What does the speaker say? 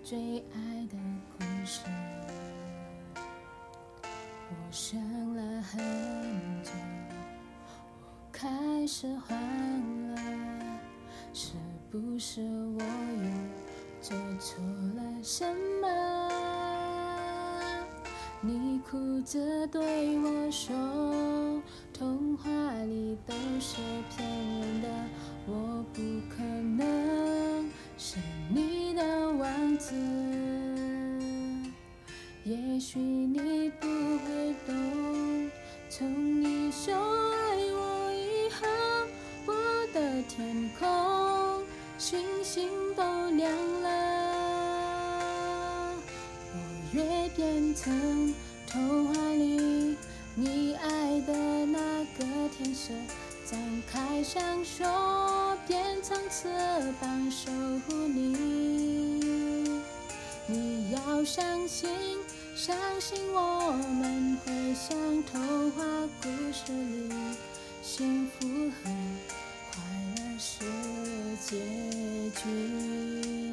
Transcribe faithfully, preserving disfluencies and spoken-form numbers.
最爱的故事。我想了很久，我开始慌了，是不是我又做错了什么？你哭着对我说，童话里都是骗人的，我不可能是你的王子。也许你不会懂，从你说爱我以后，我的天空星星都亮了。我越变成童话里你爱的那个天使，张开双手，变成翅膀守护你。你要相信，相信我们会像童话故事里，幸福和快乐是结局。